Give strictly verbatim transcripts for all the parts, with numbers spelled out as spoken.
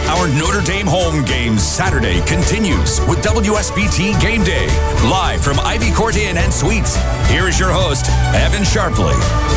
Our Notre Dame home game Saturday continues with W S B T Game Day. Live from Ivy Court Inn and Suites, here is your host, Evan Sharpley.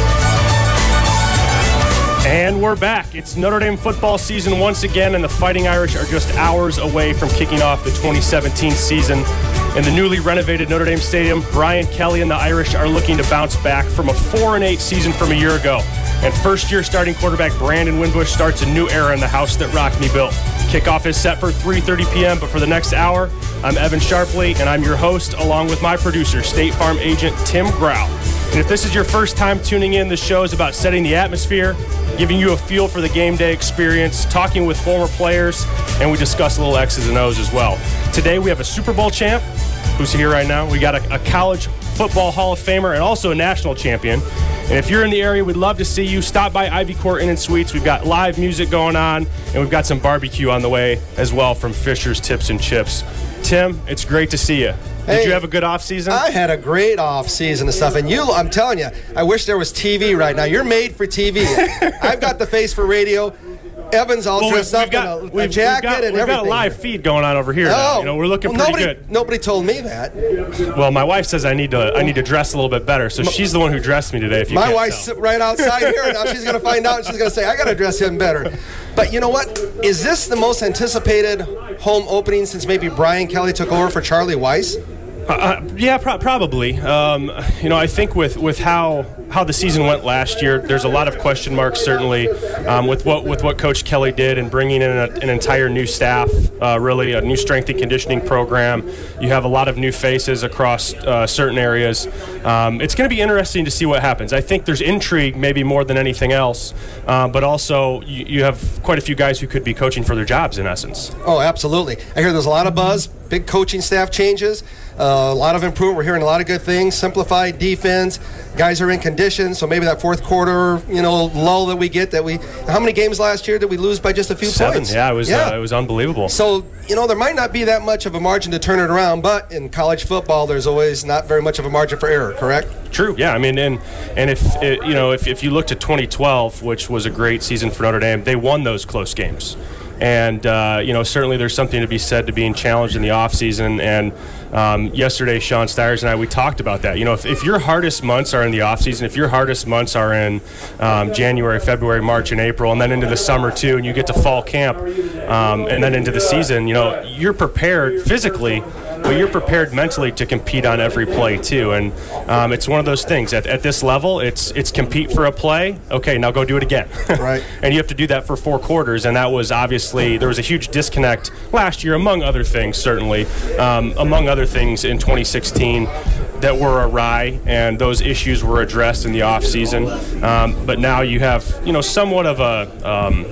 And we're back. It's Notre Dame football season once again, and the Fighting Irish are just hours away from kicking off the twenty seventeen season. In the newly renovated Notre Dame Stadium, Brian Kelly and the Irish are looking to bounce back from a four and eight season from a year ago. And first-year starting quarterback Brandon Wimbush starts a new era in the house that Rockne built. Kickoff is set for three thirty p.m., but for the next hour, I'm Evan Sharpley, and I'm your host, along with my producer, State Farm agent Tim Grau. And if this is your first time tuning in, the show is about setting the atmosphere, giving you a feel for the game day experience, talking with former players, and we discuss a little X's and O's as well. Today we have a Super Bowl champ who's here right now. We got a, a college football Hall of Famer and also a national champion. And if you're in the area, we'd love to see you. Stop by Ivy Court Inn and Suites. We've got live music going on, and we've got some barbecue on the way as well from Fisher's Tips and Chips. Tim, it's great to see you. Did Hey, you have a good off season? I had a great off season and stuff. And you, I'm telling you, I wish there was T V right now. You're made for T V. I've got the face for radio. Evan's all well, dressed we've, up we've got, in a, a we've, jacket we've got, and we've everything. got a live feed going on over here. Oh, now. You know, we're looking well, pretty nobody, good. Nobody told me that. Well, my wife says I need to I need to dress a little bit better, so she's the one who dressed me today. If you My can't wife's tell. right outside here. Now she's going to find out, and she's going to say, I got to dress him better. But you know what? Is this the most anticipated home opening since maybe Brian Kelly took over for Charlie Weiss? Uh, yeah, pro- probably. Um, you know, I think with, with how how the season went last year, there's a lot of question marks certainly um, with what with what Coach Kelly did and bringing in a, an entire new staff, uh, really a new strength and conditioning program. You have a lot of new faces across uh, certain areas. Um, it's going to be interesting to see what happens. I think there's intrigue maybe more than anything else, uh, but also you, you have quite a few guys who could be coaching for their jobs in essence. Oh, absolutely. I hear there's a lot of buzz, big coaching staff changes. Uh, a lot of improvement. We're hearing a lot of good things. Simplified defense. Guys are in condition, so maybe that fourth quarter, you know, lull that we get. That we. How many games last year did we lose by just a few Seven. points? Yeah, it was. Yeah. Uh, it was unbelievable. So you know, there might not be that much of a margin to turn it around, but in college football, there's always not very much of a margin for error. Correct? True. Yeah. I mean, and and if it, you know, if if you looked at twenty twelve, which was a great season for Notre Dame, they won those close games. And, uh, you know, certainly there's something to be said to being challenged in the offseason. And um, yesterday, Sean Stiers and I, we talked about that. You know, if, if your hardest months are in the offseason, if your hardest months are in um, January, February, March, and April, and then into the summer, too, and you get to fall camp, um, and then into the season, you know, you're prepared physically, but you're prepared mentally to compete on every play, too. And um, it's one of those things. At, at this level, it's it's compete for a play. Okay, now go do it again. Right. And you have to do that for four quarters, and that was obviously there was a huge disconnect last year, among other things, certainly, um, among other things in twenty sixteen that were awry, and those issues were addressed in the offseason. Um, but now you have, you know, somewhat of a um,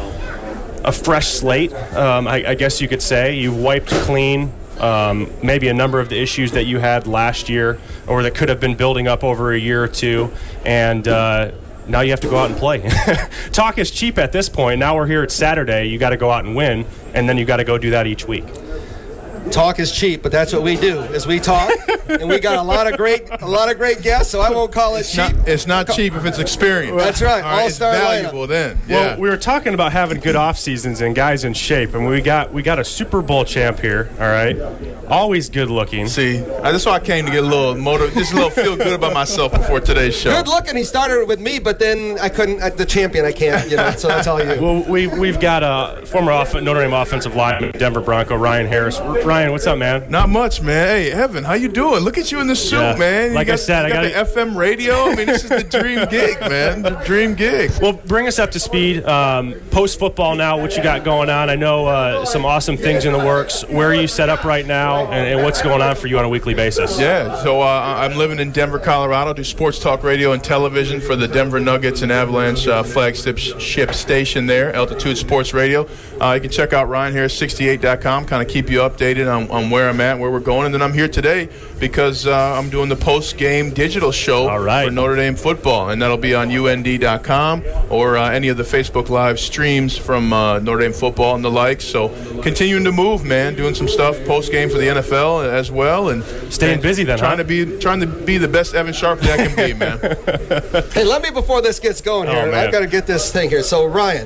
a fresh slate, um, I, I guess you could say. You've wiped clean um, maybe a number of the issues that you had last year or that could have been building up over a year or two, and uh, now you have to go out and play. Talk is cheap at this point. Now we're here at Saturday. You got to go out and win, and then you got to go do that each week. Talk is cheap, but that's what we do, is we talk, and we got a lot of great, a lot of great guests. So I won't call it it's cheap. Not, it's not cheap if it's experience. That's right. All right, All-star it's valuable lineup. then. Well, Yeah. we were talking about having good off seasons and guys in shape, and we got we got a Super Bowl champ here. All right, always good looking. See, uh, that's why I came to get a little motive, just a little feel good about myself before today's show. Good looking. He started with me, but then I couldn't. At the champion, I can't. You know, so that's all you. Well, we we've got a former off- Notre Dame offensive lineman, Denver Bronco Ryan Harris. Ryan, what's up, man? Not much, man. Hey, Evan, how you doing? Look at you in the suit, Yeah. man. You Like got, I said, you I got gotta- the F M radio. I mean, this is the dream gig, man. The dream gig. Well, bring us up to speed. Um, Post football now, what you got going on? I know uh, some awesome things in the works. Where are you set up right now, and, and what's going on for you on a weekly basis? Yeah, so uh, I'm living in Denver, Colorado. Do sports talk radio and television for the Denver Nuggets and Avalanche uh, flagship ship station there, Altitude Sports Radio. Uh, you can check out Ryan Harris sixty-eight dot com, kind of keep you updated on, on where I'm at, where we're going. And then I'm here today because uh, I'm doing the post-game digital show All right. for Notre Dame football, and that'll be on U N D dot com or uh, any of the Facebook Live streams from uh, Notre Dame football and the like. So continuing to move, man, doing some stuff post-game for the N F L as well, and Staying and busy then, trying huh? to be trying to be the best Evan Sharpley I can be, man. Hey, let me before this gets going here. Oh, man. I've got to get this thing here. So Ryan,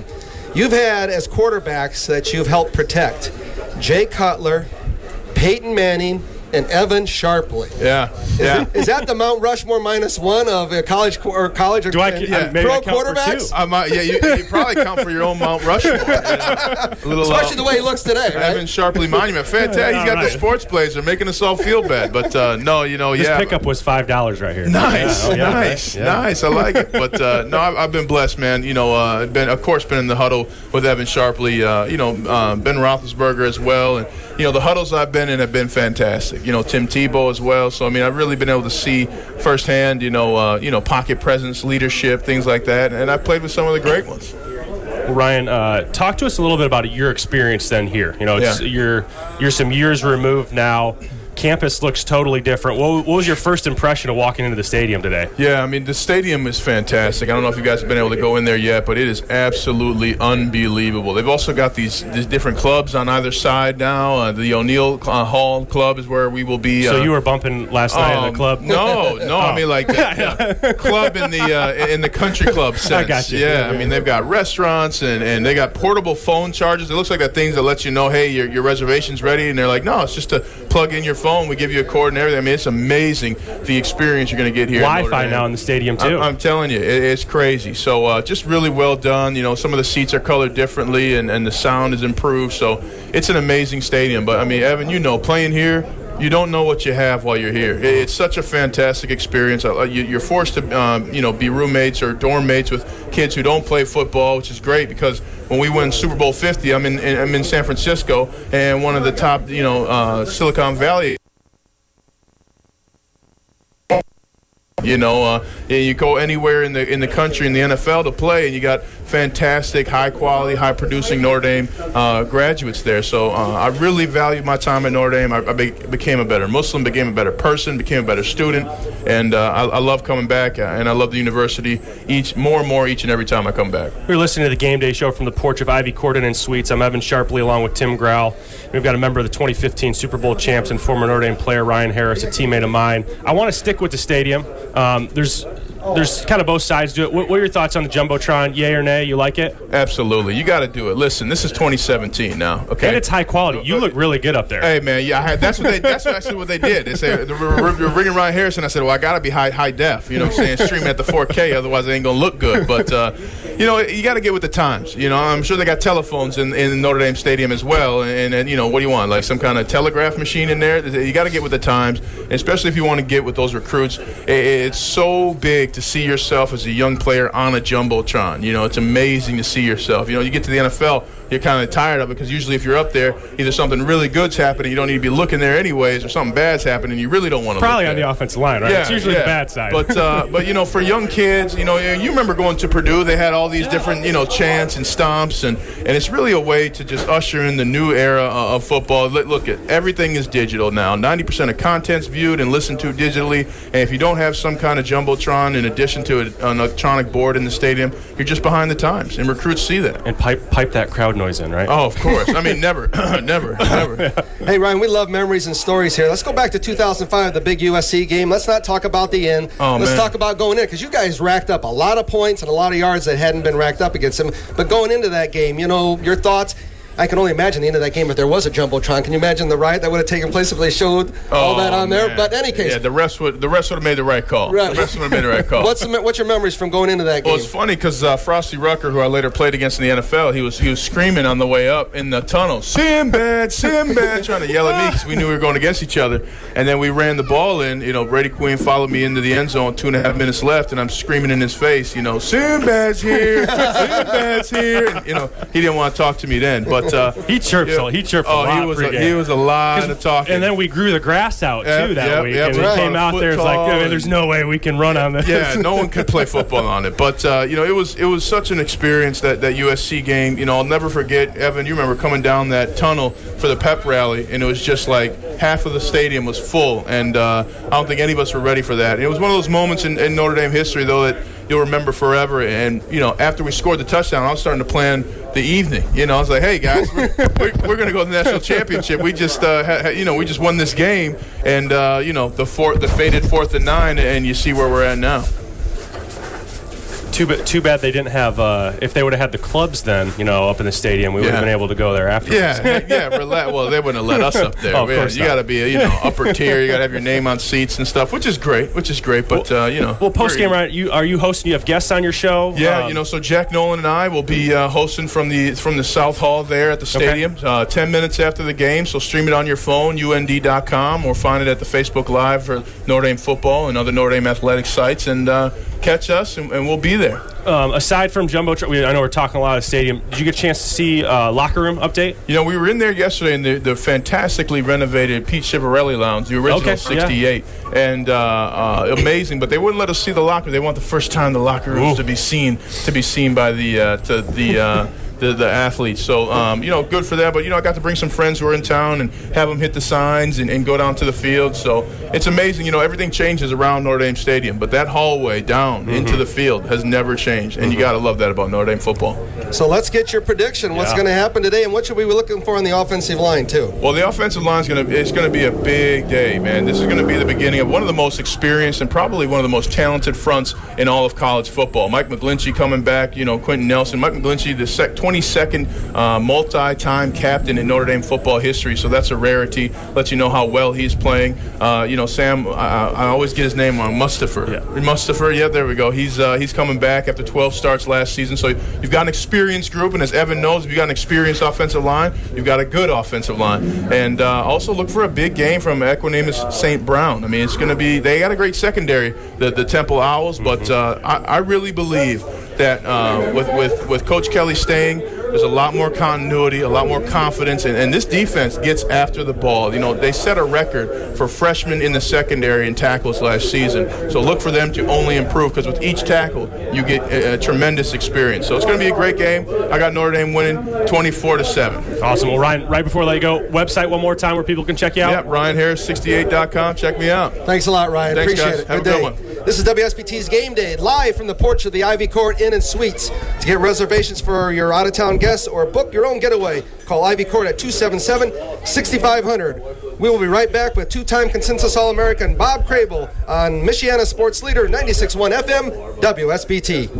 You've had as quarterbacks that you've helped protect Jay Cutler, Peyton Manning, and Evan Sharpley. Yeah, is, yeah. It, is that the Mount Rushmore minus one of uh, college or college or Do I, uh, yeah, maybe pro I count quarterbacks? For I might, yeah, you, you probably count for your own Mount Rushmore. You know? A little, Especially uh, the way he looks today, right? Evan Sharpley Monument. Fantastic. He's got All the right. sports blazer, making us all feel bad. But uh, no, you know, This yeah. pickup was five dollars right here. Nice, Yeah, oh, yeah, nice, yeah. nice. I like it. But uh, no, I've, I've been blessed, man. You know, uh, been of course been in the huddle with Evan Sharpley. Uh, you know, uh, Ben Roethlisberger as well, and you know the huddles I've been in have been fantastic. You know, Tim Tebow as well. So I mean, I've really been able to see firsthand. You know, uh, you know, pocket presence, leadership, things like that. And I played with some of the great ones. Well, Ryan, uh, talk to us a little bit about your experience then here. You know, it's, Yeah. you're you're some years removed now. Campus looks totally different. What, what was your first impression of walking into the stadium today? Yeah, I mean, the stadium is fantastic. I don't know if you guys have been able to go in there yet, but it is absolutely unbelievable. They've also got these, these different clubs on either side now. Uh, the O'Neill uh, Hall Club is where we will be. So uh, you were bumping last night in um, the club? No, no, I mean like the, yeah, club in the uh, in the country club sense. I got you. Yeah, I mean they've got restaurants and, and they got portable phone chargers. It looks like that things that let you know, hey, your your reservation's ready. And they're like, no, it's just to plug in your phone. We give you a cord and everything. I mean, it's amazing the experience you're going to get here. Wi-Fi now in the stadium too. I'm, I'm telling you, it, it's crazy. So uh, just really well done. You know, some of the seats are colored differently, and, and the sound is improved. So it's an amazing stadium. But I mean, Evan, you know, playing here, you don't know what you have while you're here. It, it's such a fantastic experience. Uh, you, you're forced to, um, you know, be roommates or dorm mates with kids who don't play football, which is great because when we win Super Bowl fifty, I'm in, in I'm in San Francisco, and one of the top, you know, uh, Silicon Valley. You know, uh, you go anywhere in the in the country in the N F L to play, and you got fantastic, high quality, high producing Notre Dame uh, graduates there. So uh, I really valued my time at Notre Dame. I, I be, became a better Muslim, became a better person, became a better student, and uh, I, I love coming back, and I love the university each more and more each and every time I come back. You're listening to the Game Day Show from the porch of Ivy Corden and Suites. I'm Evan Sharpley along with Tim Grau. We've got a member of the twenty fifteen Super Bowl champs and former Notre Dame player Ryan Harris, a teammate of mine. I want to stick with the stadium. Um, there's there's kind of both sides to it. What, what are your thoughts on the Jumbotron? Yay or nay? You like it? Absolutely. You got to do it. Listen, this is twenty seventeen now, okay? And it's high quality. You look really good up there. Hey, man, yeah, I had, that's what they that's what I said what they did. They said, we're, we're ringing Ryan Harrison. I said, well, I got to be high high def, you know what I'm saying, streaming at the four K, otherwise it ain't going to look good. But, uh, you know, you got to get with the times. You know, I'm sure they got telephones in, in Notre Dame Stadium as well. And, and, you know, what do you want, like some kind of telegraph machine in there? You got to get with the times, especially if you want to get with those recruits. It, it's so big to see yourself as a young player on a Jumbotron. You know, it's amazing to see yourself. You know, you get to the N F L, you're kind of tired of it because usually if you're up there, either something really good's happening, you don't need to be looking there anyways, or something bad's happening, you really don't want to Probably look on there. the offensive line, right? Yeah, It's usually yeah. the bad side. But, uh, but you know, for young kids, you know, you remember going to Purdue, they had all these different, you know, chants and stomps, and, and it's really a way to just usher in the new era uh, of football. Look, look at everything is digital now. ninety percent of content's viewed and listened to digitally, and if you don't have some kind of Jumbotron in addition to an electronic board in the stadium, you're just behind the times, and recruits see that. and pipe pipe that crowd noise in, right? Oh, of course. I mean, never, never, never. Hey, Ryan, we love memories and stories here. Let's go back to two thousand five, the big U S C game. Let's not talk about the end. Oh, Let's man. talk about going in, because you guys racked up a lot of points and a lot of yards that hadn't been racked up against them. But going into that game, you know, your thoughts. I can only imagine the end of that game if there was a Jumbotron. Can you imagine the riot that would have taken place if they showed all that on there? man. But in any case. Yeah, the rest would the rest would have made the right call. Right. The rest would have made the right call. What's, the, what's your memories from going into that game? Well, it's funny because uh, Frosty Rucker, who I later played against in the N F L, he was he was screaming on the way up in the tunnel, Sinbad, Sinbad, trying to yell at me because we knew we were going against each other. And then we ran the ball in. You know, Brady Quinn followed me into the end zone, two and a half minutes left, and I'm screaming in his face, you know, Sinbad's here, Sinbad's here. And, you know, he didn't want to talk to me then, but uh, He chirps. yeah. a- He chirped oh, a lot. he was a, pregame. he was a lot of talking. And then we grew the grass out too Yep, that yep, week, yep, and right. he came out Foot there. It's like, tall "Yeah, and- there's no way we can run on this. Yeah, no one could play football on it. But, uh, you know, it was it was such an experience, that, that U S C game. You know, I'll never forget, Evan, you remember coming down that tunnel for the pep rally, and it was just like half of the stadium was full. And uh, I don't think any of us were ready for that. And it was one of those moments in, in Notre Dame history, though, that you'll remember forever. And, you know, after we scored the touchdown, I was starting to plan the evening. You know, I was like, hey, guys, we're, we're, we're going to go to the national championship. We just, uh, ha, ha, you know, we just won this game. And, uh, you know, the, four, the fated fourth and nine, and you see where we're at now. Too, ba- too bad they didn't have, uh, if they would have had the clubs then, you know, up in the stadium, we would Yeah. have been able to go there afterwards. Yeah, yeah, rela- well, they wouldn't have let us up there. Oh, of Yeah, course you not. got to be, a, you know, upper tier. You got to have your name on seats and stuff, which is great, which is great. But uh, you know, Well, post game, we're- right? You are you hosting? You have guests on your show? Yeah, Um, you know, so Jack Nolan and I will be uh, hosting from the from the South Hall there at the stadium, uh, ten minutes after the game. So stream it on your phone, U N D dot com, or find it at the Facebook Live for Notre Dame football and other Notre Dame athletic sites, and uh, catch us, and, and we'll be there. Um, aside from Jumbotron, we, I know we're talking a lot of stadium. Did you get a chance to see uh, locker room update? You know, we were in there yesterday in the, the fantastically renovated Pete Chivarelli Lounge, the original Okay, sixty-eight, and uh, uh, amazing. But they wouldn't let us see the locker. They want the first time the locker rooms Ooh. to be seen to be seen by the uh, to the. Uh, The, the athletes. So, um, you know, good for them. But, you know, I got to bring some friends who are in town and have them hit the signs and, and go down to the field. So it's amazing. You know, everything changes around Notre Dame Stadium. But that hallway down mm-hmm. into the field has never changed. And mm-hmm. you got to love that about Notre Dame football. So let's get your prediction. What's Yeah. going to happen today, and what should we be looking for on the offensive line, too? Well, the offensive line is going to it's going to be a big day, man. This is going to be the beginning of one of the most experienced and probably one of the most talented fronts in all of college football. Mike McGlinchey coming back, you know, Quentin Nelson. Mike McGlinchey, the sec- twenty-second uh, multi-time captain in Notre Dame football history, so that's a rarity. Lets you know how well he's playing. Uh, you know, Sam, I, I always get his name wrong. Mustafa. Yeah. Mustafa, yeah, there we go. He's uh, he's coming back after twelve starts last season. So you've got an experienced group, and as Evan knows, if you've got an experienced offensive line, you've got a good offensive line. And uh, also look for a big game from Equanimeous Saint Brown. I mean, it's going to be, they got a great secondary, the, the Temple Owls, but uh, I, I really believe that uh, with, with, with Coach Kelly staying, there's a lot more continuity, a lot more confidence, and, and this defense gets after the ball. You know, they set a record for freshmen in the secondary in tackles last season. So look for them to only improve, because with each tackle, you get a, a tremendous experience. So it's going to be a great game. I got Notre Dame winning twenty-four to seven. Awesome. Well, Ryan, right before I let you go, website one more time where people can check you out. Yeah, Ryan Harris sixty-eight dot com. Check me out. Thanks a lot, Ryan. Thanks, Appreciate guys. it. Have Good a day. good one. This is W S B T's Game Day, live from the porch of the Ivy Court Inn and Suites. To get reservations for your out-of-town guests or book your own getaway, call Ivy Court at two seven seven, six five zero zero. We will be right back with two-time consensus All-American Bob Crable on Michiana Sports Leader ninety-six point one F M, W S B T.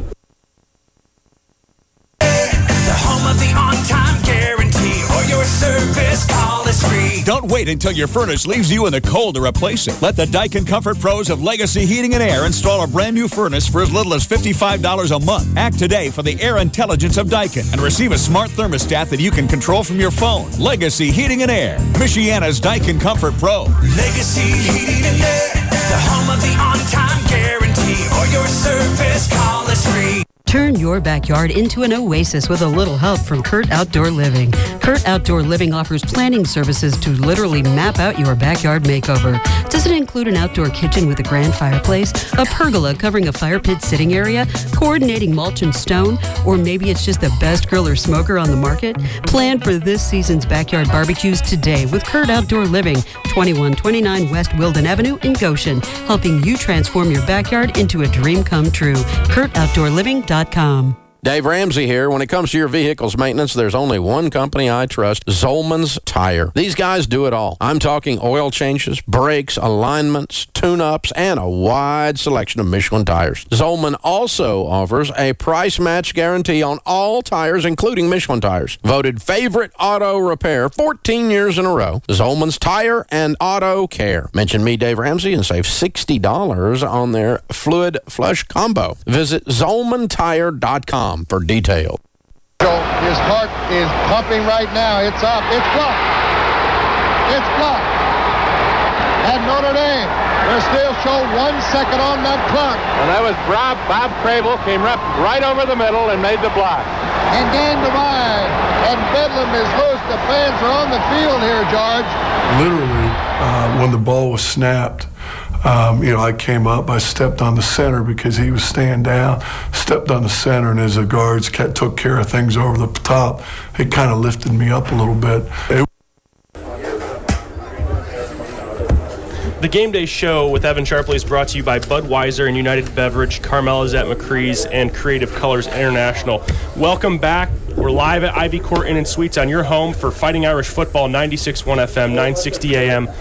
The home of the on-time guarantee, or your service call is free. Don't wait until your furnace leaves you in the cold to replace it. Let the Daikin Comfort Pros of Legacy Heating and Air install a brand new furnace for as little as fifty-five dollars a month. Act today for the air intelligence of Daikin and receive a smart thermostat that you can control from your phone. Legacy Heating and Air, Michiana's Daikin Comfort Pro. Legacy Heating and Air, the home of the on-time guarantee, or your service call is free. Turn your backyard into an oasis with a little help from Kurt Outdoor Living. Kurt Outdoor Living offers planning services to literally map out your backyard makeover. Does it include an outdoor kitchen with a grand fireplace, a pergola covering a fire pit sitting area, coordinating mulch and stone, or maybe it's just the best grill or smoker on the market? Plan for this season's backyard barbecues today with Kurt Outdoor Living, twenty-one twenty-nine West Wilden Avenue in Goshen, helping you transform your backyard into a dream come true. Kurt Outdoor Living dot com. Dave Ramsey here. When it comes to your vehicle's maintenance, there's only one company I trust, Zolman's Tire. These guys do it all. I'm talking oil changes, brakes, alignments, tune-ups, and a wide selection of Michelin tires. Zolman also offers a price match guarantee on all tires, including Michelin tires. Voted favorite auto repair fourteen years in a row. Zolman's Tire and Auto Care. Mention me, Dave Ramsey, and save sixty dollars on their fluid flush combo. Visit Zolman Tire dot com for details. His heart is pumping right now. It's up. It's blocked. It's blocked. And Notre Dame, they're still show one second on that clock. And that was Bob, Bob Crable came up right over the middle and made the block. And gained the wide. And Bedlam is loose. The fans are on the field here, George. Literally, uh, when the ball was snapped, Um, you know, I came up, I stepped on the center because he was staying down, stepped on the center, and as the guards kept, took care of things over the top, it kind of lifted me up a little bit. It The Game Day Show with Evan Sharpley is brought to you by Budweiser and United Beverage, Carmela's at McCree's, and Creative Colors International. Welcome back. We're live at Ivy Court Inn and Suites on your home for Fighting Irish football, ninety-six point one F M, nine sixty A M,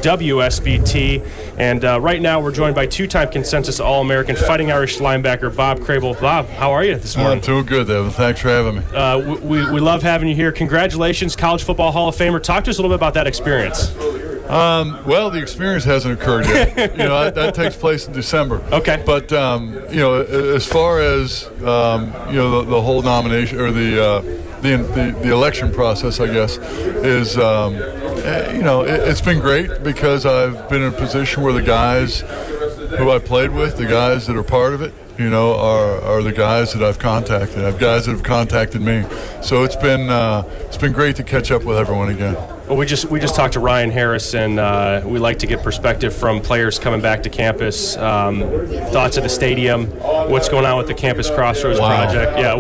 W S B T. And uh, right now we're joined by two-time consensus All-American Fighting Irish linebacker Bob Crable. Bob, how are you this morning? I'm doing good, Evan. Thanks for having me. Uh, we, we love having you here. Congratulations, College Football Hall of Famer. Talk to us a little bit about that experience. Um, well, the experience hasn't occurred yet. You know, that, that takes place in December. Okay. But, um, you know, as far as, um, you know, the, the whole nomination or the, uh, the, the the election process, I guess, is, um, you know, it, it's been great because I've been in a position where the guys who I played with, the guys that are part of it, you know, are, are the guys that I've contacted. I have guys that have contacted me. So it's been uh, it's been great to catch up with everyone again. Well, we just we just talked to Ryan Harris, and uh, we like to get perspective from players coming back to campus. Um, thoughts of the stadium, what's going on with the Campus Crossroads wow. project? Yeah.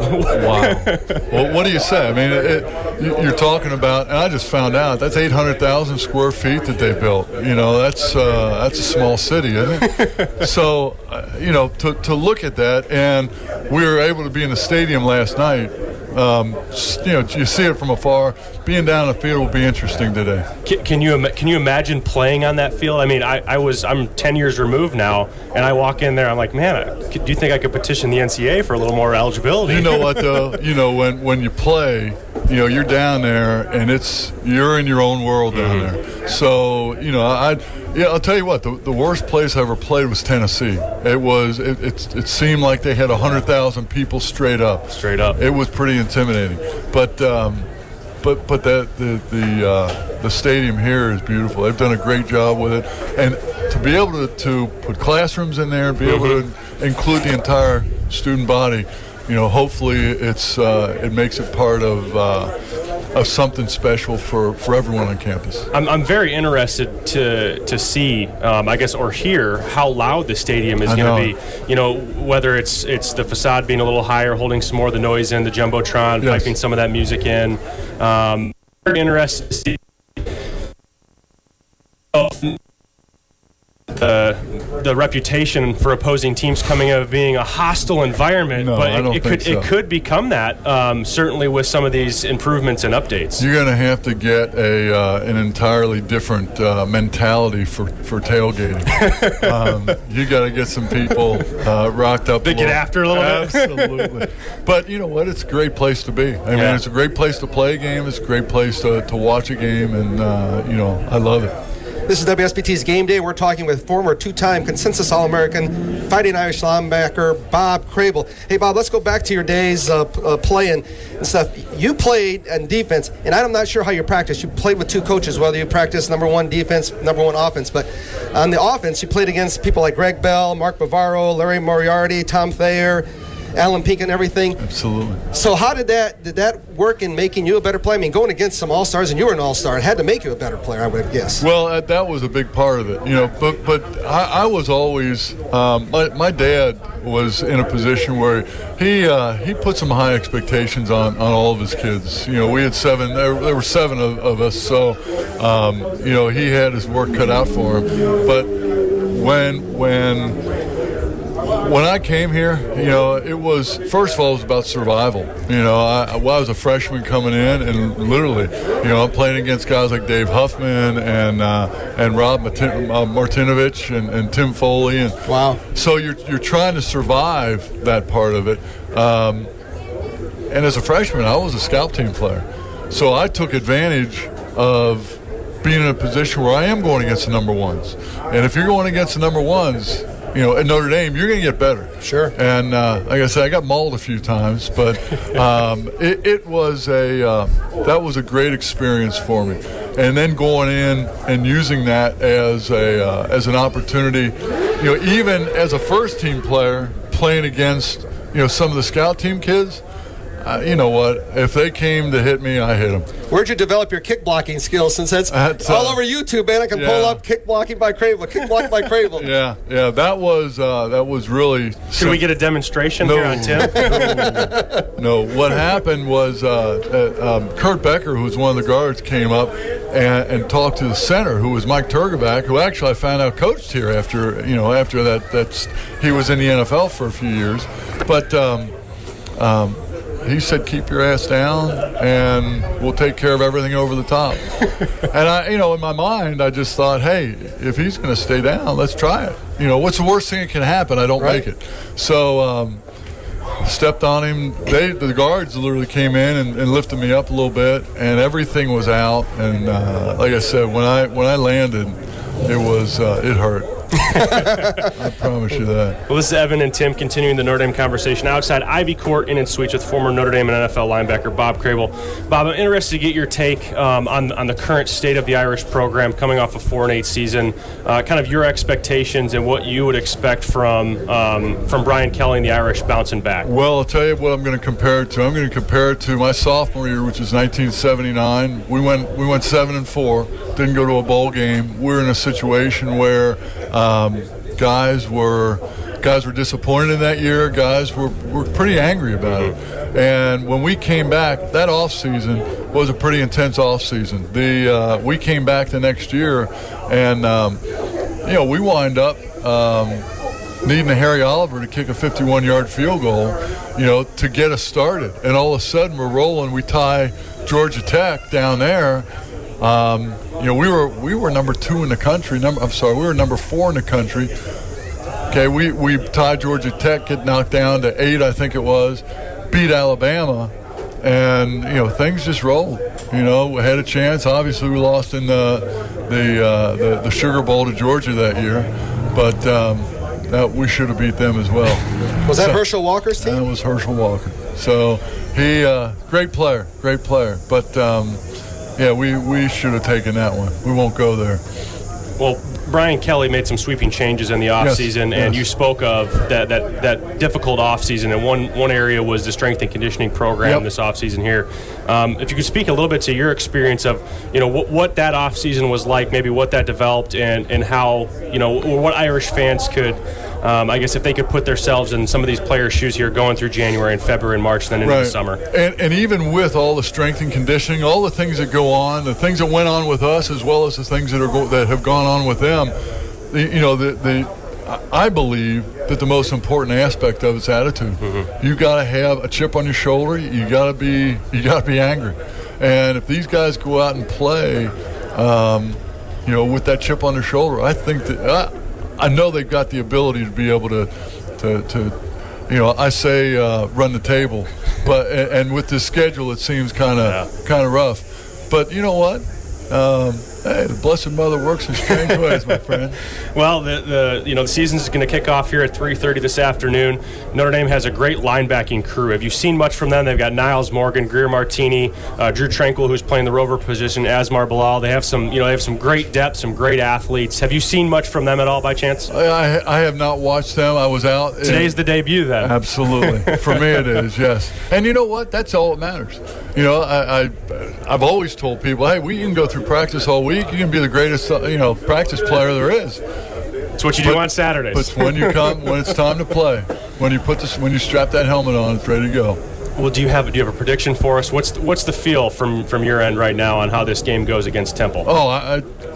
Wow. Well, what do you say? I mean, it, it, you're talking about, and I just found out that's eight hundred thousand square feet that they built. You know, that's uh, that's a small city, isn't it? So, uh, you know, to to look at that, and we were able to be in the stadium last night. Um, you know, you see it from afar. Being down the field will be interesting today. Can, can you can you imagine playing on that field? I mean, I, I was I'm ten years removed now, and I walk in there. I'm like, man, I, do you think I could petition the N C A A for a little more eligibility? You know what though? You know when when you play, you know you're down there, and it's you're in your own world down mm-hmm. there. So you know, I yeah, I'll tell you what. The, the worst place I ever played was Tennessee. It was it it, it seemed like they had a hundred thousand people straight up. Straight up. It was pretty intimidating, but. Um, But but that the the uh, the stadium here is beautiful. They've done a great job with it, and to be able to, to put classrooms in there and be able to include the entire student body, you know, hopefully it's uh, it makes it part of uh, of something special for, for everyone on campus. I'm I'm very interested to to see, um, I guess, or hear how loud the stadium is going to be. You know, whether it's it's the facade being a little higher, holding some more of the noise in, the jumbotron, yes. piping some of that music in. Um, very interested to see the the reputation for opposing teams coming out of being a hostile environment, no, but I don't it, it think could so. it could become that. Um, certainly with some of these improvements and updates, you're going to have to get a uh, an entirely different uh, mentality for for tailgating. um, you got to get some people uh, rocked up. They get after a little bit. Absolutely. But you know what? It's a great place to be. I mean, yeah. it's a great place to play a game. It's a great place to, to watch a game, and uh, you know, I love it. This is W S B T's Game Day. We're talking with former two-time consensus All-American Fighting Irish linebacker Bob Crable. Hey, Bob, let's go back to your days uh, uh, playing and stuff. You played in defense, and I'm not sure how you practiced. You played with two coaches, whether you practiced number one defense, number one offense. But on the offense, you played against people like Greg Bell, Mark Bavaro, Larry Moriarty, Tom Thayer, Alan Pink and everything. Absolutely. So how did that did that work in making you a better player? I mean, going against some all-stars, and you were an all-star, it had to make you a better player, I would guess. Well, uh, that was a big part of it, you know. But but I, I was always um, my my dad was in a position where he uh, he put some high expectations on, on all of his kids. You know, we had seven. There, there were seven of, of us, so um, you know he had his work cut out for him. But when when When I came here, you know, it was, first of all, it was about survival. You know, I, well, I was a freshman coming in, and literally, you know, I'm playing against guys like Dave Huffman and uh, and Rob Martin, uh, Martinovich and, and Tim Foley. And wow. So you're, you're trying to survive that part of it. Um, and as a freshman, I was a scout team player. So I took advantage of being in a position where I am going against the number ones. And if you're going against the number ones, you know, at Notre Dame, you're going to get better. Sure. And uh, like I said, I got mauled a few times, but um, it, it was a uh, that was a great experience for me. And then going in and using that as a uh, as an opportunity, you know, even as a first team player playing against, you know, some of the scout team kids. Uh, you know what? If they came to hit me, I hit them. Where'd you develop your kick blocking skills? Since that's That's, all uh, over YouTube, man. I can yeah. pull up kick blocking by Crable, kick blocking by Crable. Yeah, yeah. That was uh, that was really. Can we get a demonstration no, here on Tim? No, no. What happened was uh, uh, um, Kurt Becker, who was one of the guards, came up and, and talked to the center, who was Mike Turgovac, who actually I found out coached here after you know after that. That's he was in the N F L for a few years, but. Um, um, he said, keep your ass down, and we'll take care of everything over the top. And, I, you know, in my mind, I just thought, hey, if he's going to stay down, let's try it. You know, what's the worst thing that can happen? I don't Right. make it. So um, stepped on him. They, the guards literally came in and, and lifted me up a little bit, and everything was out. And uh, like I said, when I when I landed, it was uh, it hurt. I promise you that. Well, this is Evan and Tim continuing the Notre Dame conversation outside Ivy Court in and Suites with former Notre Dame and N F L linebacker Bob Crable. Bob, I'm interested to get your take um, on on the current state of the Irish program coming off a four and eight season. Uh, kind of your expectations and what you would expect from um, from Brian Kelly and the Irish bouncing back. Well, I'll tell you what I'm going to compare it to. I'm going to compare it to my sophomore year, which is nineteen seventy-nine. We went we went seven and four. Didn't go to a bowl game. We're in a situation where um, guys were guys were disappointed in that year. Guys were, were pretty angry about it. And when we came back, that off season was a pretty intense off season. The uh, we came back the next year, and um, you know we wind up. Um, needing a Harry Oliver to kick a fifty-one-yard field goal, you know, to get us started. And all of a sudden we're rolling. We tie Georgia Tech down there. Um, you know, we were we were number two in the country. Number I'm sorry, we were number four in the country. Okay, we, we tied Georgia Tech, get knocked down to eight, I think it was, beat Alabama, and, you know, things just rolled. You know, we had a chance. Obviously, we lost in the the uh, the, the Sugar Bowl to Georgia that year, but um, that we should have beat them as well. Was that so, Herschel Walker's team? That was Herschel Walker. So he, uh, great player, great player. But, um, yeah, we, we should have taken that one. We won't go there. Well, Brian Kelly made some sweeping changes in the offseason, Yes, and yes. you spoke of that, that, that difficult offseason, and one, one area was the strength and conditioning program Yep. this offseason here. Um, if you could speak a little bit to your experience of, you know, what, what that offseason was like, maybe what that developed, and, and how, you know, or what Irish fans could, um, I guess if they could put themselves in some of these players' shoes here going through January and February and March, then into Right. the summer. And, and even with all the strength and conditioning, all the things that go on, the things that went on with us as well as the things that are go- that have gone on with them, the, you know, the, the I believe that the most important aspect of it's attitude. Mm-hmm. You got to have a chip on your shoulder. You got to be you got to be angry. And if these guys go out and play, um, you know, with that chip on their shoulder, I think that I, I know they've got the ability to be able to to, to you know, I say uh, run the table, but and, and with this schedule, it seems kind of Yeah. kind of rough. But you know what? Um, hey, the Blessed Mother works in strange ways, my friend. Well, the, the you know the season is going to kick off here at three thirty this afternoon. Notre Dame has a great linebacking crew. Have you seen much from them? They've got Niles Morgan, Greer Martini, uh, Drew Tranquil, who's playing the rover position, Asmar Bilal. They have some you know they have some great depth, some great athletes. Have you seen much from them at all by chance? I, I, I have not watched them. I was out. Today's the debut, then. Absolutely. For me, it is, yes. And you know what? That's all that matters. You know, I, I, I've always told people, hey, we can go through practice all week. You can be the greatest, you know, practice player there is. It's what you do but, on Saturdays. But when you come, when it's time to play, when you put this, when you strap that helmet on, it's ready to go. Well, do you have do you have a prediction for us? What's the, what's the feel from, from your end right now on how this game goes against Temple? Oh, I,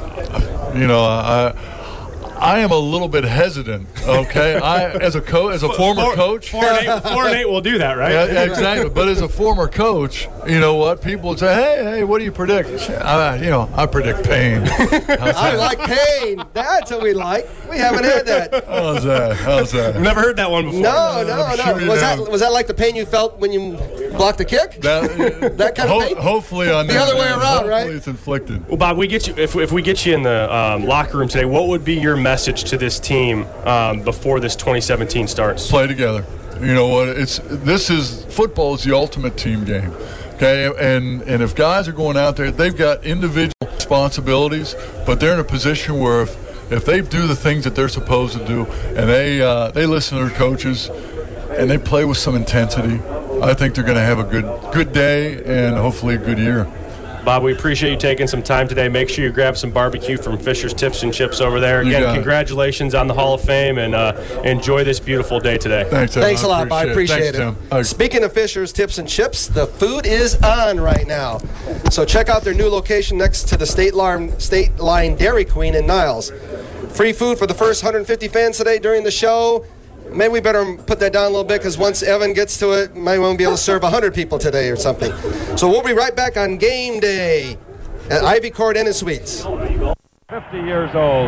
I you know, I. I am a little bit hesitant. Okay, I as a coach, as a former four, coach, four and, eight, four and eight will do that, right? Yeah, yeah, exactly. But as a former coach, you know what? People would say, "Hey, hey, what do you predict?" I, you know, I predict pain. I like pain. That's what we like. We haven't had that. How's that? How's that? I've never heard that one before. No, no, I'm no. sure you was have. that was that like the pain you felt when you blocked a kick? That, That kind of ho- pain? hopefully, on The that other way end, around, hopefully right? It's inflicted. Well, Bob, we get you if, if we get you in the um, locker room today. What would be your message to this team um, before this twenty seventeen starts? Play together. You know what? It's this is football is the ultimate team game. Okay, and and if guys are going out there, they've got individual responsibilities, but they're in a position where if if they do the things that they're supposed to do, and they uh, they listen to their coaches, and they play with some intensity, I think they're going to have a good good day and hopefully a good year. Bob, we appreciate you taking some time today. Make sure you grab some barbecue from Fisher's Tips and Chips over there. You Again, got it. congratulations on the Hall of Fame, and uh, enjoy this beautiful day today. Thanks, Tim. Thanks a lot, Bob. I Appreciate appreciate it. it. Thanks, Tim. Speaking of Fisher's Tips and Chips, the food is on right now. So check out their new location next to the State Line, State Line Dairy Queen in Niles. Free food for the first one hundred fifty fans today during the show. maybe we better put that down a little bit because once Evan gets to it, maybe we won't be able to serve one hundred people today or something. So we'll be right back on game day at Ivy Court Inn and Suites. fifty years old.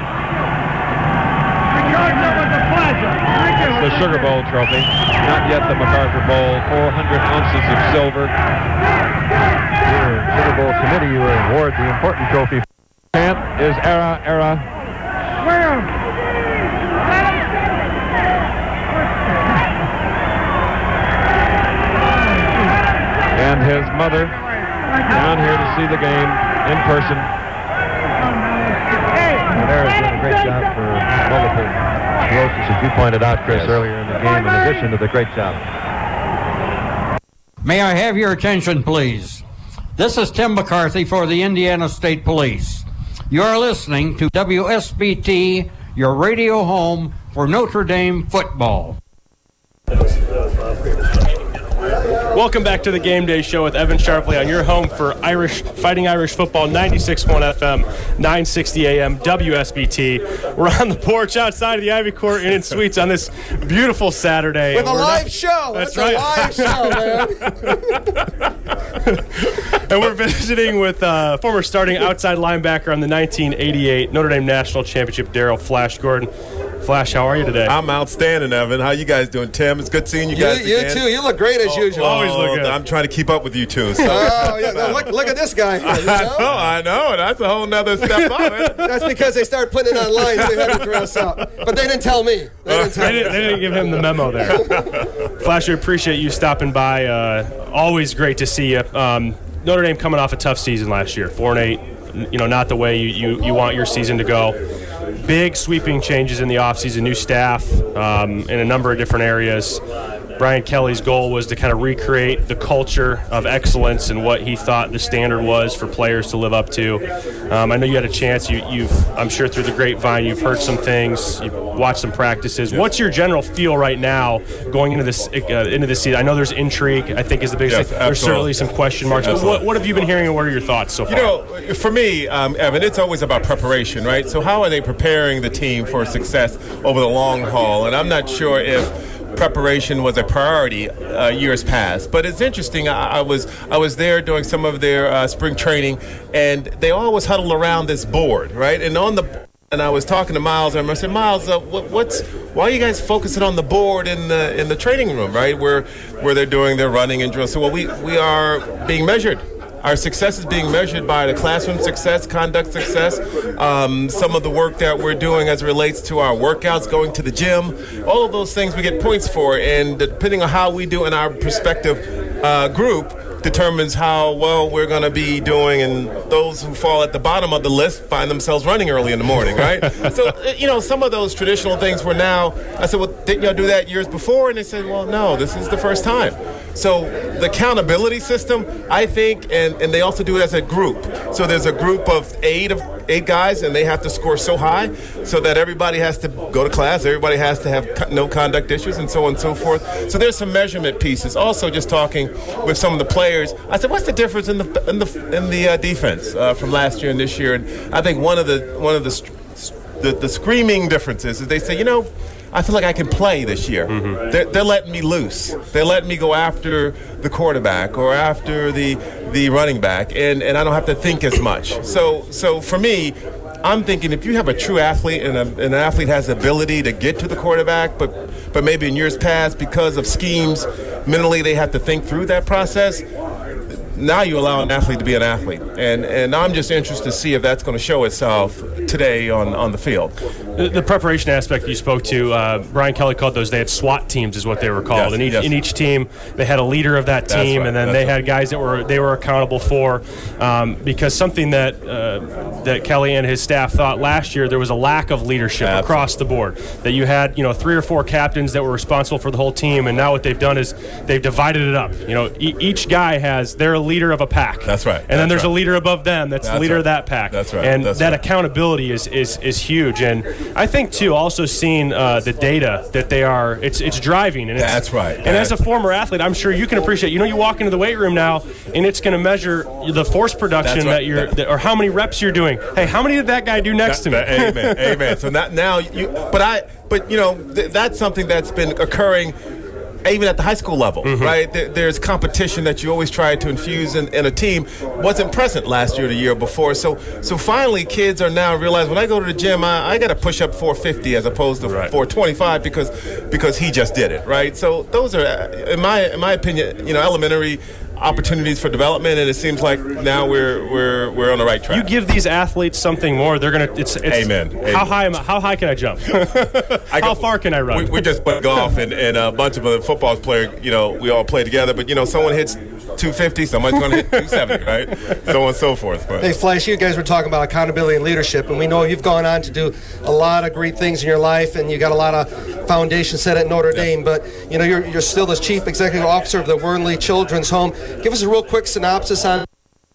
The Sugar Bowl trophy, not yet the MacArthur Bowl. four hundred ounces of silver. Your Sugar Bowl committee, you award the important trophy. Champ is Era Era. And his mother down here to see the game in person. And Era's doing a great job for multiple sclerosis, as you pointed out, Chris, yes. earlier in the game, in addition to the great job. May I have your attention, please? This is Tim McCarthy for the Indiana State Police. You're listening to W S B T, your radio home for Notre Dame football. Welcome back to the Game Day Show with Evan Sharpley on your home for Irish Fighting Irish football, ninety-six point one F M, nine sixty A M, W S B T. We're on the porch outside of the Ivy Court Inn and Suites on this beautiful Saturday. With a live not, show. That's, that's right. a live show, man. And we're visiting with uh, former starting outside linebacker on the nineteen eighty-eight Notre Dame National Championship, Darryl Flash Gordon. Flash, how are you today? I'm outstanding, Evan. How you guys doing? Tim, it's good seeing you guys You, you again. too. You look great as oh, usual. Always look good. I'm trying to keep up with you, too. So. Oh, yeah. No, look, look at this guy. Here, you know? I know, I know. That's a whole nother step up. That's because they started putting it online, so they had to dress up. But they didn't tell me. They didn't, tell they didn't, they didn't give him the memo there. Flash, we appreciate you stopping by. Uh, always great to see you. Um, Notre Dame coming off a tough season last year, four and eight. You know, not the way you, you, you want your season to go. Big sweeping changes in the offseason, new staff um, in a number of different areas. Brian Kelly's goal was to kind of recreate the culture of excellence and what he thought the standard was for players to live up to. Um, I know you had a chance. You, you've, I'm sure through the grapevine, you've heard some things. You've watched some practices. Yes. What's your general feel right now going into this uh, into this season? I know there's intrigue. I think is the biggest yes, thing. There's certainly some question marks. But what, what have you been hearing, and what are your thoughts so far? You know, for me, um, Evan, it's always about preparation, right? So how are they preparing the team for success over the long haul? And I'm not sure if preparation was a priority uh, years past, but it's interesting. I, I was I was there doing some of their uh, spring training, and they always huddle around this board, right? And on the and I was talking to Miles, and I said, Miles, uh, what, what's why are you guys focusing on the board in the in the training room, right? Where where they're doing their running and drills. So well, we we are being measured. Our success is being measured by the classroom success, conduct success, um, some of the work that we're doing as it relates to our workouts, going to the gym. All of those things we get points for, and depending on how we do in our prospective uh, group determines how well we're going to be doing, and those who fall at the bottom of the list find themselves running early in the morning, right? So, you know, some of those traditional things were now, I said, well, didn't y'all do that years before? And they said, well, no, this is the first time. So the accountability system, I think, and, and they also do it as a group. So there's a group of eight of eight guys, and they have to score so high so that everybody has to go to class, everybody has to have co- no conduct issues, and so on and so forth. So there's some measurement pieces. Also, just talking with some of the players, I said, what's the difference in the in the in the uh, defense uh, from last year and this year? And I think one of the one of the the, the screaming differences is they say, you know, I feel like I can play this year. Mm-hmm. They're, they're letting me loose. They're letting me go after the quarterback or after the the running back, and, and I don't have to think as much. So so for me, I'm thinking if you have a true athlete and, a, and an athlete has the ability to get to the quarterback, but but maybe in years past because of schemes, mentally they have to think through that process. Now you allow an athlete to be an athlete, and and I'm just interested to see if that's going to show itself today on, on the field. The, the preparation aspect you spoke to, uh, Brian Kelly called those, they had SWAT teams is what they were called. Yes, and each, yes. in each team, they had a leader of that team, right, and then they right. had guys that were they were accountable for. Um, because something that uh, that Kelly and his staff thought last year, there was a lack of leadership Absolutely. across the board. That you had, you know, three or four captains that were responsible for the whole team, and now what they've done is they've divided it up. You know, e- each guy has their leader of a pack. That's right. And That's then there's right. a leader above them that's, That's the leader right. of that pack. That's right. And That's that right. accountability is, is is huge. And I think too, also seeing uh, the data that they are, it's it's driving. And it's, That's right. And as a former athlete, I'm sure you can appreciate. You know, you walk into the weight room now, and it's going to measure the force production That's right. that you're, that, or how many reps you're doing. Hey, how many did that guy do next to me? That- amen. Amen. So not, now you, but I, but you know, th- that's something that's been occurring even at the high school level, Mm-hmm. right? There, there's competition that you always try to infuse in, in a team. Wasn't present last year or the year before. So so finally, kids are now realizing when I go to the gym, I, I got to push up four fifty as opposed to Right. four twenty-five because because he just did it, right? So those are, in my in my opinion, you know, elementary opportunities for development, and it seems like now we're we're we're on the right track. You give these athletes something more, they're gonna. It's, it's Amen. How Amen. high? Am I, how high can I jump? I how go- far can I run? We, we just played golf, and, and a bunch of other football players, you know, we all play together. But, you know, someone hits two fifty, someone's going to hit two seventy, right? So on and so forth. But Hey, Flash, you guys were talking about accountability and leadership, and we know you've gone on to do a lot of great things in your life, and you got a lot of foundation set at Notre Dame. But, you know, you're, you're still the chief executive officer of the Wernley Children's Home. Give us a real quick synopsis on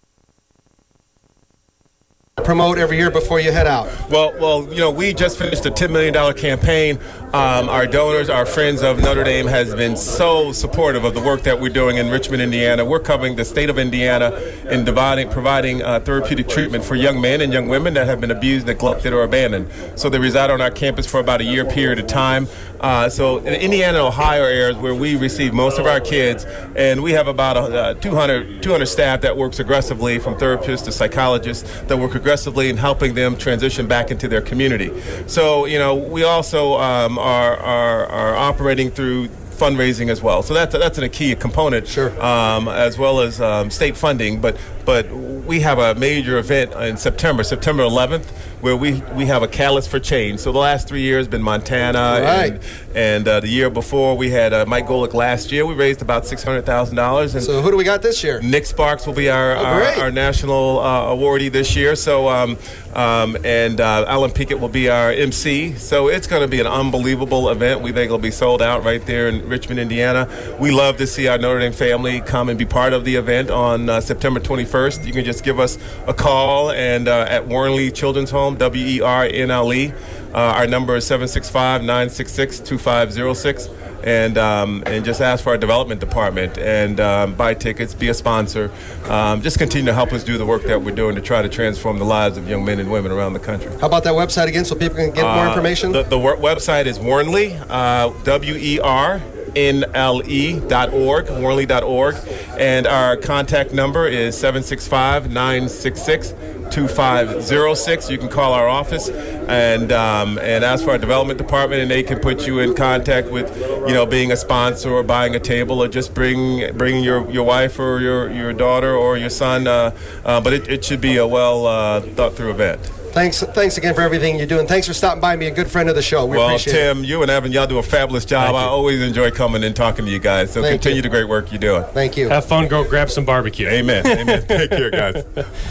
promote every year before you head out. Well, well, you know, we just finished a ten million dollars campaign. Um, our donors, our friends of Notre Dame, has been so supportive of the work that we're doing in Richmond, Indiana. We're covering the state of Indiana in dividing, providing uh, therapeutic treatment for young men and young women that have been abused, neglected, or abandoned. So they reside on our campus for about a year period of time. Uh, so in Indiana and Ohio areas where we receive most of our kids, and we have about uh, two hundred, two hundred staff that works aggressively, from therapists to psychologists, that work aggressively in helping them transition back into their community. So, you know, we also um, are, are, are operating through fundraising as well. So that's that's a key component, sure. um, as well as um, state funding. But but we have a major event in September, September eleventh, where we, we have a Catalyst for Change. So the last three years been Montana, Right. and, and uh, the year before we had uh, Mike Golick last year. We raised about six hundred thousand dollars. And So who do we got this year? Nick Sparks will be our Oh, our, great. our national uh, awardee this year. So um, um, and uh, Alan Pickett will be our M C. So it's going to be an unbelievable event. We think it'll be sold out right there in Richmond, Indiana. We love to see our Notre Dame family come and be part of the event on uh, September twenty-first. You can just give us a call and uh, at Wernley Children's Home, W E R N L E. Uh, our number is seven six five, nine six six, two five zero six. And um, and just ask for our development department and um, buy tickets, be a sponsor. Um, just continue to help us do the work that we're doing to try to transform the lives of young men and women around the country. How about that website again so people can get more Uh, information? The, the wor- website is Wernley, uh, W E R N L E dot org, Wernley dot org. And our contact number is seven six five, nine six six, two five zero six. You can call our office and um, and ask for our development department, and they can put you in contact with, you know, being a sponsor or buying a table, or just bring bringing your, your wife or your, your daughter or your son. Uh, uh, but it, it should be a well uh, thought through event. Thanks thanks again for everything you're doing. Thanks for stopping by, being a good friend of the show. We well, appreciate it. Tim, you and Evan, y'all do a fabulous job. I always enjoy coming and talking to you guys. So Thank continue you. the great work you're doing. Thank you. Have fun. Go grab some barbecue. Amen. Amen. Take care, guys.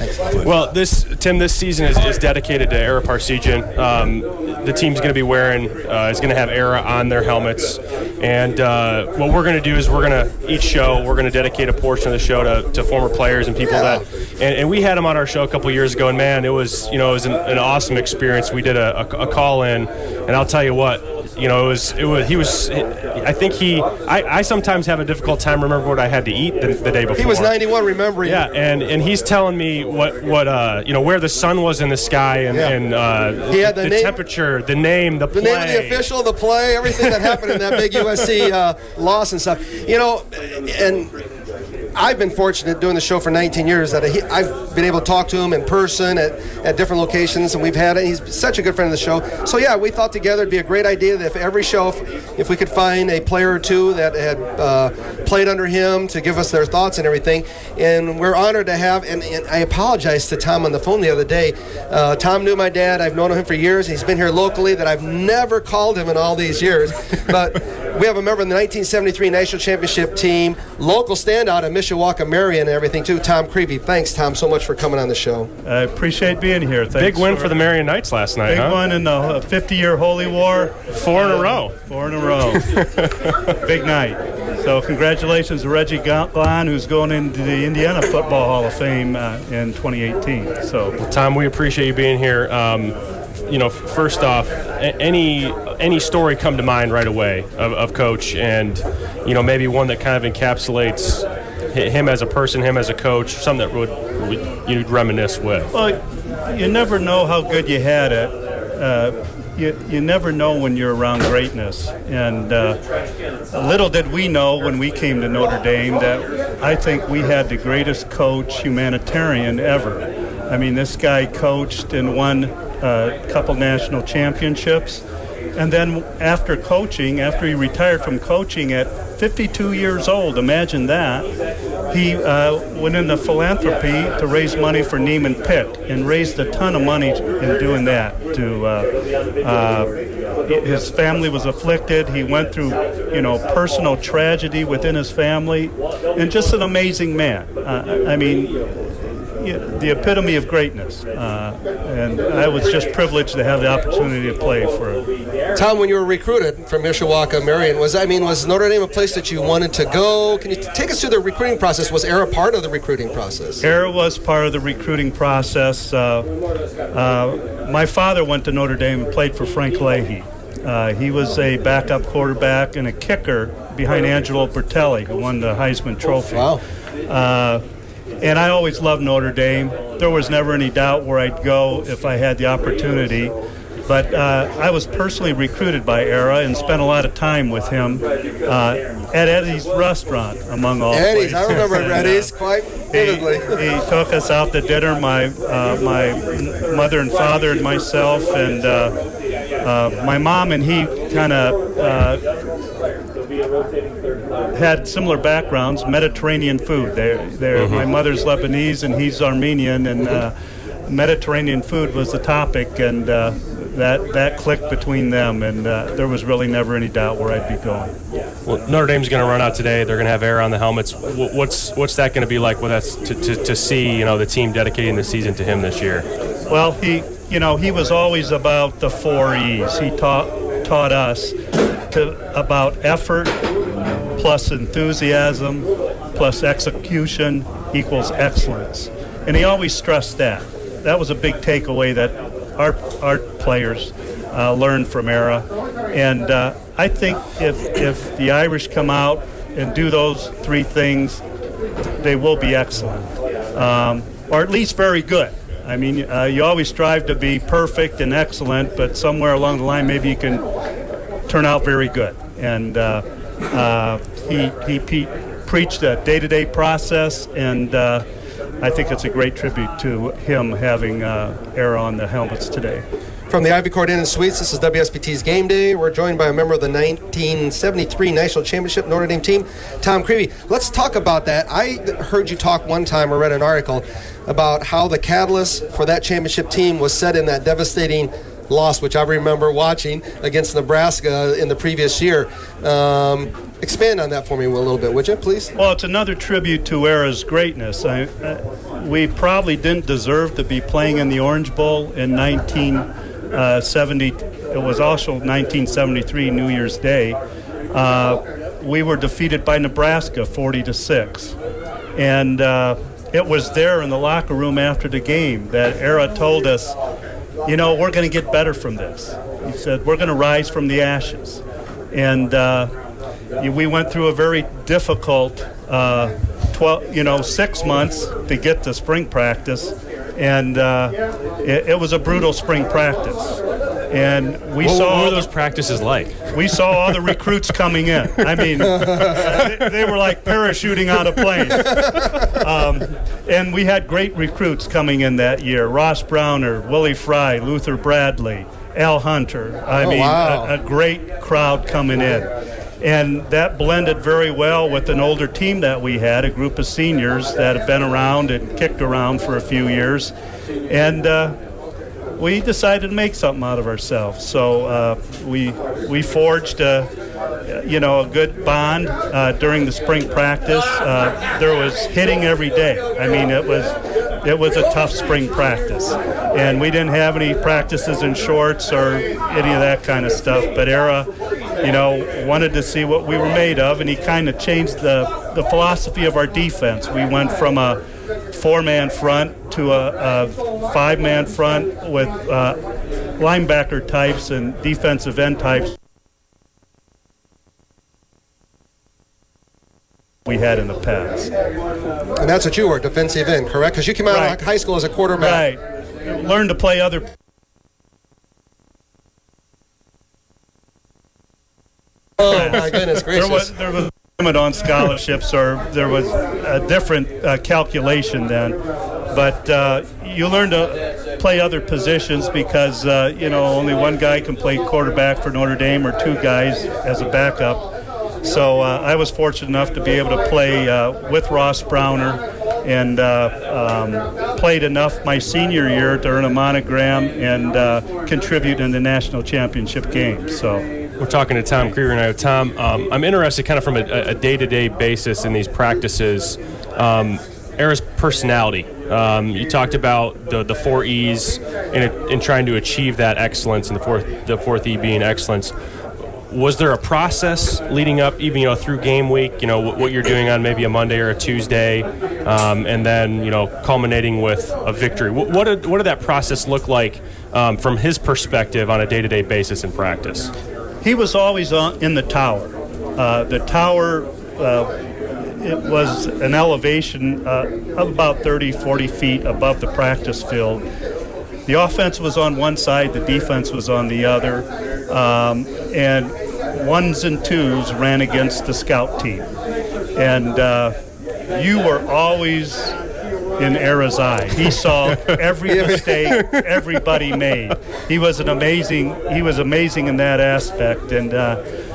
Well, this Tim, this season is, is dedicated to Era Parsegian. Um, the team's going to be wearing uh, is going to have Era on their helmets, and uh, what we're going to do is we're going to each show we're going to dedicate a portion of the show to, to former players and people Yeah. that. And, and we had them on our show a couple years ago, and man, it was you know it was an, an awesome experience. We did a, a, a call in, and I'll tell you what. You know, it was, it was, he was, I think he, I, I sometimes have a difficult time remembering what I had to eat the, the day before. He was ninety-one, remembering. Yeah, and, and he's telling me what, what uh, you know, where the sun was in the sky and, Yeah. and uh, He had the name- temperature, the name, the The play. name of the official, the play, everything that happened in that big U S C uh, loss and stuff. You know, and I've been fortunate doing the show for nineteen years that he, I've been able to talk to him in person at, at different locations, and we've had it. He's such a good friend of the show. So, yeah, we thought together it'd be a great idea that if every show, if, if we could find a player or two that had uh, played under him to give us their thoughts and everything. And we're honored to have, and, and I apologize to Tom on the phone the other day. Uh, Tom knew my dad. I've known him for years. He's been here locally, that I've never called him in all these years. But We have a member of the nineteen seventy-three National Championship team, local standout at Mishawaka Marion and everything too, Tom Creevy. Thanks, Tom, so much for coming on the show. I appreciate being here. Thanks. Big win for, for the Marion Knights last night, Big huh? one in the fifty-year Holy War. Four in a row. Four in a row. Big night. So congratulations to Reggie Glan, who's going into the Indiana Football Hall of Fame uh, in twenty eighteen. So, well, Tom, we appreciate you being here. Um, you know, first off, any any story come to mind right away of, of Coach, and you know, maybe one that kind of encapsulates him as a person, him as a coach, something that would, would you'd reminisce with. Well, you never know how good you had it. Uh, you you never know when you're around greatness, and uh, little did we know when we came to Notre Dame that I think we had the greatest coach humanitarian ever. I mean, this guy coached and won a couple national championships. And then after coaching, after he retired from coaching at fifty-two years old, imagine that, he uh, went into philanthropy to raise money for Neiman Pitt and raised a ton of money in doing that. To uh, uh, his family was afflicted. He went through, you know, personal tragedy within his family, and just an amazing man. Uh, I mean, the epitome of greatness, uh, and I was just privileged to have the opportunity to play for him. Tom, when you were recruited from Mishawaka Marion, was I mean, was Notre Dame a place that you wanted to go? Can you t- take us through the recruiting process? Was Era part of the recruiting process? Era was part of the recruiting process. Uh, uh, my father went to Notre Dame and played for Frank Leahy. Uh, he was a backup quarterback and a kicker behind Angelo Bertelli, who won the Heisman Trophy. Wow. Uh, And I always loved Notre Dame. There was never any doubt where I'd go if I had the opportunity. But uh, I was personally recruited by Era and spent a lot of time with him uh, at Eddie's restaurant, among all Eddie's, places. I remember Eddie's quite vividly. He, he took us out to dinner, my uh, my mother and father and myself, and uh, uh, my mom and he kind of uh, had similar backgrounds, Mediterranean food. They're, they're, mm-hmm. My mother's Lebanese and he's Armenian, and uh, Mediterranean food was the topic, and uh, that that clicked between them, and uh, there was really never any doubt where I'd be going. Well, Notre Dame's going to run out today. They're going to have air on the helmets. What's what's that going to be like with us to, to, to see, you know, the team dedicating the season to him this year? Well, he you know he was always about the four E's. He taught taught us to about effort plus enthusiasm plus execution equals excellence, and he always stressed that. That was a big takeaway that our our players uh, learned from Era, and uh, I think if if the Irish come out and do those three things, they will be excellent, um, or at least very good. I mean, uh, you always strive to be perfect and excellent, but somewhere along the line, maybe you can turn out very good. And uh, uh, he he pe- preached a day-to-day process, and uh, I think it's a great tribute to him having uh, Era on the helmets today. From the Ivy Court Inn and Suites, this is W S B T's Game Day. We're joined by a member of the nineteen seventy-three National Championship Notre Dame team, Tom Creevy. Let's talk about that. I heard you talk one time, or read an article, about how the catalyst for that championship team was set in that devastating loss, which I remember watching against Nebraska in the previous year. Um, expand on that for me a little bit, would you, please? Well, it's another tribute to Era's greatness. I, uh, we probably didn't deserve to be playing in the Orange Bowl in nineteen seventy. It was also nineteen seventy-three, New Year's Day. Uh, we were defeated by Nebraska forty to six. And uh, it was there in the locker room after the game that Era told us, you know, we're going to get better from this. He said, we're going to rise from the ashes. And uh, we went through a very difficult, uh, twelve, you know, six months to get to spring practice. And uh, it, it was a brutal spring practice. And we what, saw what were those practices like? We saw all the recruits coming in. I mean, they, they were like parachuting out of planes. Um, and we had great recruits coming in that year. Ross Browner, Willie Fry, Luther Bradley, Al Hunter. I oh, mean, wow. a, a great crowd coming in. And that blended very well with an older team that we had, a group of seniors that have been around and kicked around for a few years. And uh, we decided to make something out of ourselves. So uh, we we forged a, you know, a good bond uh, during the spring practice. Uh, there was hitting every day. I mean, it was it was a tough spring practice, and we didn't have any practices in shorts or any of that kind of stuff. But Era, you know, wanted to see what we were made of, and he kind of changed the the philosophy of our defense. We went from a four-man front to a, a five-man front with uh, linebacker types and defensive end types we had in the past. And that's what you were, defensive end, correct? Because you came out Right. of high school as a quarterback. Right. Learned to play other. Oh, my goodness gracious. There was, there was a limit on scholarships, or there was a different uh, calculation then. But uh, you learn to play other positions because, uh, you know, only one guy can play quarterback for Notre Dame or two guys as a backup. So uh, I was fortunate enough to be able to play uh, with Ross Browner, and uh, um, played enough my senior year to earn a monogram and uh, contribute in the national championship game. So we're talking to Tom Krieger now. Tom, um, I'm interested kind of from a, a day-to-day basis in these practices, um, Era's personality. Um, you talked about the the four E's in, a, in trying to achieve that excellence, and the fourth the fourth E being excellence. Was there a process leading up, even, you know, through game week, you know, what, what you're doing on maybe a Monday or a Tuesday, um, and then, you know, culminating with a victory? What, what, did, what did that process look like um, from his perspective on a day-to-day basis in practice? he was always on, in the tower. Uh, the tower, uh, it was an elevation uh, of about thirty, forty feet above the practice field. The offense was on one side, the defense was on the other, um, and ones and twos ran against the scout team. And uh, you were always in Era's eye. He saw every mistake everybody made. He was an amazing. He was amazing in that aspect, and uh,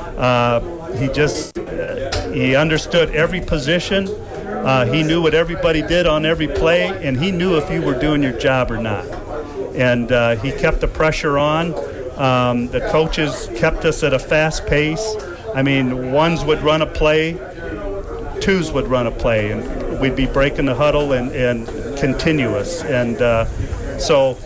uh, he just uh, he understood every position. Uh, he knew what everybody did on every play, and he knew if you were doing your job or not. And uh, he kept the pressure on. Um, the coaches kept us at a fast pace. I mean, ones would run a play, twos would run a play, and we'd be breaking the huddle and, and continuous. And uh, so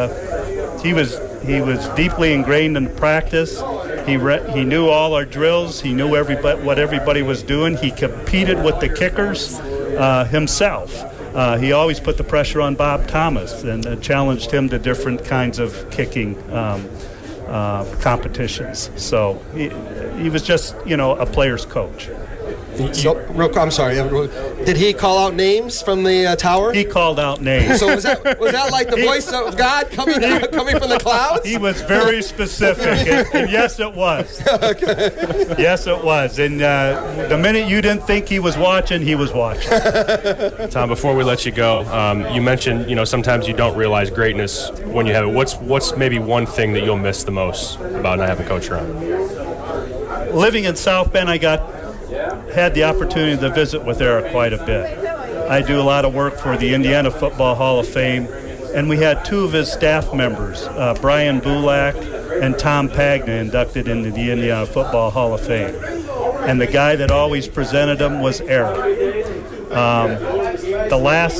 uh, he was he was deeply ingrained in practice. He re- he knew all our drills. He knew everybody, what everybody was doing. He competed with the kickers uh, himself. Uh, he always put the pressure on Bob Thomas and uh, challenged him to different kinds of kicking um, uh, competitions. So he, he was just, you know, a player's coach. So, real quick, I'm sorry. Did he call out names from the uh, tower? He called out names. So was that was that like the voice of God coming out, coming from the clouds? He was very specific, and, and yes, it was. Okay. Yes, it was. And uh, the minute you didn't think he was watching, he was watching. Tom, before we let you go, um, you mentioned, you know, sometimes you don't realize greatness when you have it. What's what's maybe one thing that you'll miss the most about not having Coach around? Living in South Bend, I got had the opportunity to visit with Era quite a bit. I do a lot of work for the Indiana Football Hall of Fame, and we had two of his staff members, uh, Brian Bulak and Tom Pagna, inducted into the Indiana Football Hall of Fame. And the guy that always presented them was Era. Um, the last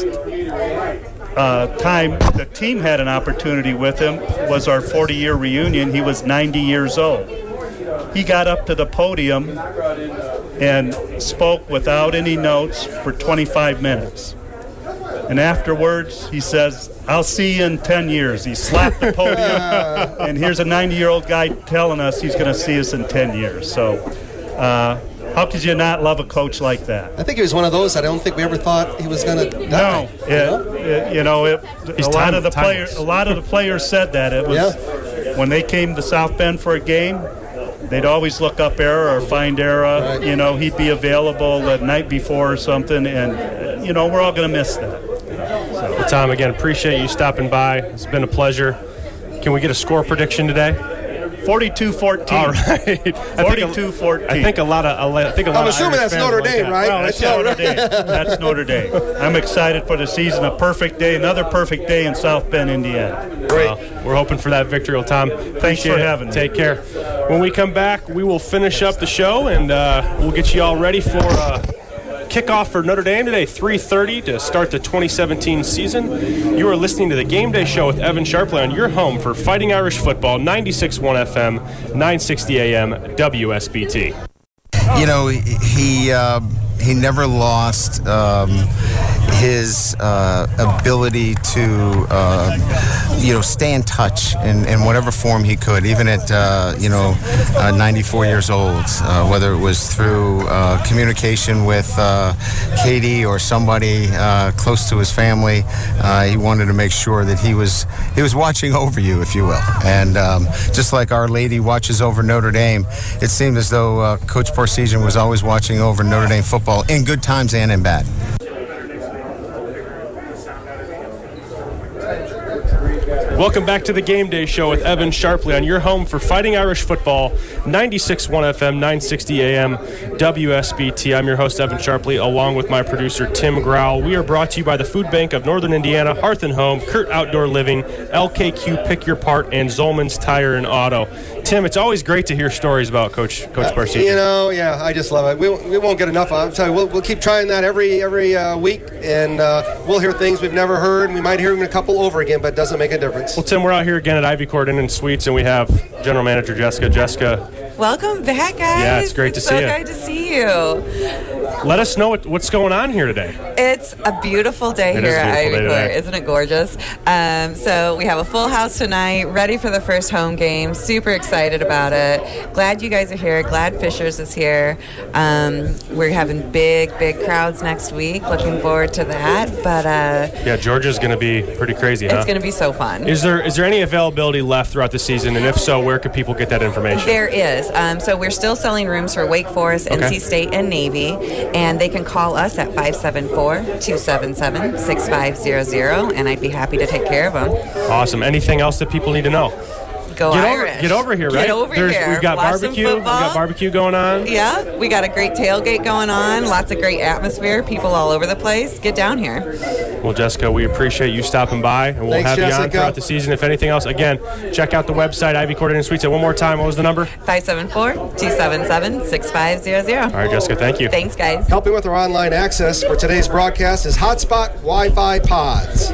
uh, time the team had an opportunity with him was our forty-year reunion. He was ninety years old. He got up to the podium and spoke without any notes for twenty-five minutes. And afterwards, he says, "I'll see you in ten years." He slapped the podium, and here's a ninety-year-old guy telling us he's going to see us in ten years. So uh, how could you not love a coach like that? I think he was one of those that I don't think we ever thought he was going to die. No, it, it, you know, it, a He's lot time- of the timeless. players, a lot of the players said that. It was Yeah. when they came to South Bend for a game, they'd always look up Era or find Era. Right. You know, he'd be available the night before or something, and, uh, you know, we're all going to miss that. Well, Tom, again, appreciate you stopping by. It's been a pleasure. Can we get a score prediction today? forty-two fourteen. All right. forty-two fourteen. I think a lot of. I think a lot I'm of assuming Irish that's fans Notre like Dame, that. right? Well, that's Notre Dame. That's Notre Dame. I'm excited for the season. A perfect day, another perfect day in South Bend, Indiana. Great. Well, we're hoping for that victory, Tom. Thanks Appreciate for it. having me. Take care. When we come back, we will finish up the show, and uh, we'll get you all ready for uh, kickoff for Notre Dame today, three thirty to start the twenty seventeen season. You are listening to the Game Day Show with Evan Sharpley on your home for Fighting Irish football, ninety-six point one F M, nine sixty A M, W S B T. You know, he uh, he never lost um, his uh, ability to uh, you know stay in touch in, in whatever form he could, even at uh, you know uh, ninety-four years old. Uh, whether it was through uh, communication with uh, Katie or somebody uh, close to his family, uh, he wanted to make sure that he was he was watching over you, if you will. And um, just like Our Lady watches over Notre Dame, it seemed as though uh, Coach Parseghian was always watching over Notre Dame football in good times and in bad. Welcome back to the Game Day Show with Evan Sharpley on your home for Fighting Irish football, ninety-six point one F M, nine sixty A M, W S B T. I'm your host, Evan Sharpley, along with my producer, Tim Growell. We are brought to you by the Food Bank of Northern Indiana, Hearth and Home, Kurt Outdoor Living, L K Q Pick Your Part, and Zolman's Tire and Auto. Tim, it's always great to hear stories about Coach Coach Parseghian. You know, yeah, I just love it. We, we won't get enough. I'll tell you, we'll, we'll keep trying that every every uh, week, and uh, we'll hear things we've never heard. We might hear them a couple over again, but it doesn't make a difference. Well, Tim, we're out here again at Ivy Court Inn and Suites, and we have General Manager Jessica. Jessica. Welcome back, guys. Yeah, it's great to it's see so you. So great to see you. Let us know what, what's going on here today. It's a beautiful day It here is a at beautiful Ivy day Court. today. Isn't it gorgeous? Um, so we have a full house tonight, ready for the first home game. Super excited about it. Glad you guys are here. Glad Fishers is here. Um, we're having big, big crowds next week. Looking forward to that. But uh, Yeah, Georgia's going to be pretty crazy, huh? it's going to be so fun. Is there is there any availability left throughout the season? And if so, where could people get that information? There is. Um, so we're still selling rooms for Wake Forest, Okay. N C State, and Navy. And they can call us at five seven four, two seven seven, six five zero zero, and I'd be happy to take care of them. Awesome. Anything else that people need to know? Go get Irish. Over, get over here, right? Get over There's- here. We've got Watch some barbecue. We've got football. barbecue going on. Yeah, we got a great tailgate going on. Lots of great atmosphere. People all over the place. Get down here. Well, Jessica, we appreciate you stopping by, and we'll Thanks, have you on Jessica. throughout the season. If anything else, again, check out the website, Ivy Court Inn and Suites. And one more time, what was the number? five seven four, two seven seven, six five zero zero. All right, Jessica, thank you. Thanks, guys. Helping with our online access for today's broadcast is Hotspot Wi-Fi Pods.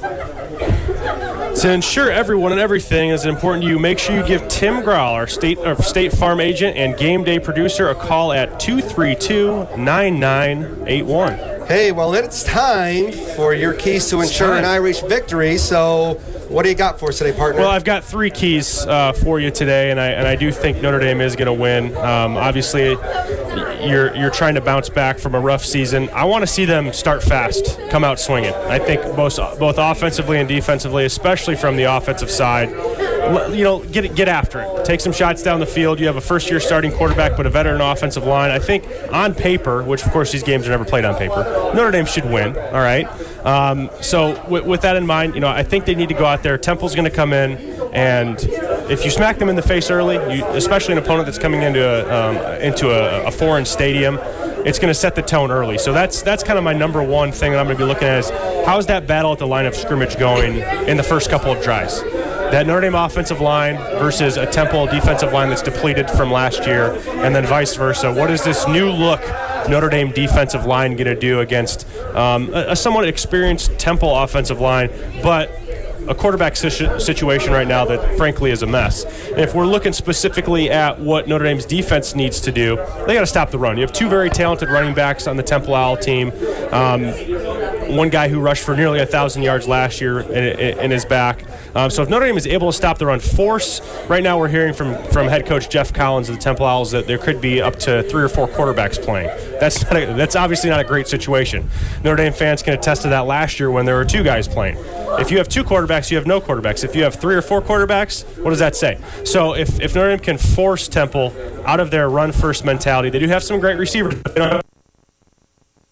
To ensure everyone and everything is important to you, make sure you give Tim Growell, our state our State Farm agent and game day producer, a call at two three two, nine nine eight one. Hey, well, it's time for your keys to ensure an time. Irish victory. So, what do you got for us today, partner? Well, I've got three keys uh, for you today, and I and I do think Notre Dame is going to win. Um, obviously, you're you're trying to bounce back from a rough season. I want to see them start fast, come out swinging. I think both both offensively and defensively, especially from the offensive side, l- you know, get get after it. Take some shots down the field. You have a first-year starting quarterback, but a veteran offensive line. I think on paper, which of course these games are never played on paper, Notre Dame should win. All right. Um, so w- with that in mind, you know, I think they need to go out there. Temple's going to come in, and if you smack them in the face early, you, especially an opponent that's coming into a, um, into a, a foreign stadium, it's going to set the tone early. So that's that's kind of my number one thing that I'm going to be looking at is how's that battle at the line of scrimmage going in the first couple of drives. That Notre Dame offensive line versus a Temple defensive line that's depleted from last year, and then vice versa. What is this new look Notre Dame defensive line going to do against um, a, a somewhat experienced Temple offensive line, but a quarterback situ- situation right now that frankly is a mess. And if we're looking specifically at what Notre Dame's defense needs to do, they got to stop the run. You have two very talented running backs on the Temple Owl team. Um, one guy who rushed for nearly one thousand yards last year in, in, in his back. Um, so if Notre Dame is able to stop the run, force, right now we're hearing from, from head coach Jeff Collins of the Temple Owls that there could be up to three or four quarterbacks playing. That's not a, that's obviously not a great situation. Notre Dame fans can attest to that last year when there were two guys playing. If you have two quarterbacks, you have no quarterbacks. If you have three or four quarterbacks, what does that say? So if, if Notre Dame can force Temple out of their run-first mentality, they do have some great receivers. They don't have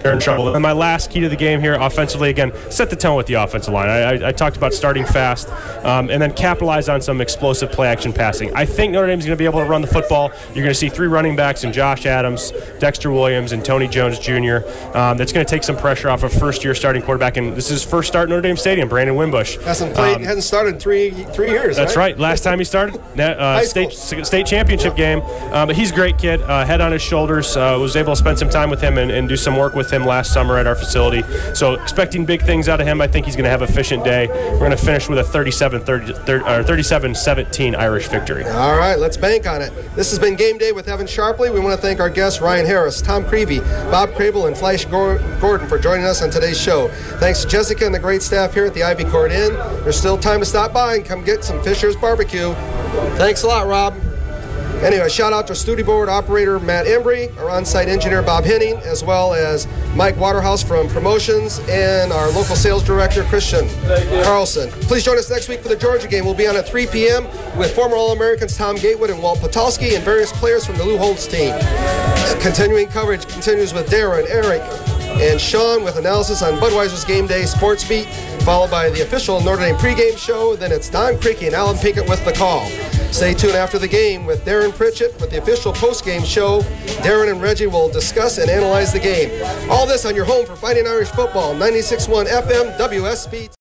they're in trouble. And my last key to the game here, offensively, again, set the tone with the offensive line. I, I, I talked about starting fast um, and then capitalize on some explosive play-action passing. I think Notre Dame's going to be able to run the football. You're going to see three running backs in Josh Adams, Dexter Williams, and Tony Jones Junior Um, that's going to take some pressure off a first-year starting quarterback. And this is his first start at Notre Dame Stadium, Brandon Wimbush. Hasn't played, um, hasn't started in three three years. That's right. right. Last time he started, uh, state state championship game. Uh, but he's a great kid. Uh, head on his shoulders. Uh, was able to spend some time with him and, and do some work with him last summer at our facility. So expecting big things out of him. I think he's going to have an efficient day. We're going to finish with a thirty-seven seventeen Irish victory. All right, let's bank on it. This has been Game Day with Evan Sharpley. We want to thank our guests Ryan Harris, Tom Creevy, Bob Crable, and Flash Gordon for joining us on today's show. Thanks to Jessica and the great staff here at the Ivy Court Inn. There's still time to stop by and come get some Fisher's Barbecue. Thanks a lot, Rob. Anyway, shout out to studio board operator Matt Embry, our on-site engineer Bob Henning, as well as Mike Waterhouse from Promotions and our local sales director Christian Carlson. Please join us next week for the Georgia game. We'll be on at three p.m. with former All-Americans Tom Gatewood and Walt Potolsky and various players from the Lou Holtz team. Continuing coverage continues with Darren, Eric, and Sean with analysis on Budweiser's Game Day Sports Beat, followed by the official Notre Dame pregame show. Then it's Don Criqui and Alan Pinkett with The Call. Stay tuned after the game with Darren Pritchett with the official postgame show. Darren and Reggie will discuss and analyze the game. All this on your home for Fighting Irish football, ninety-six point one F M W S B T.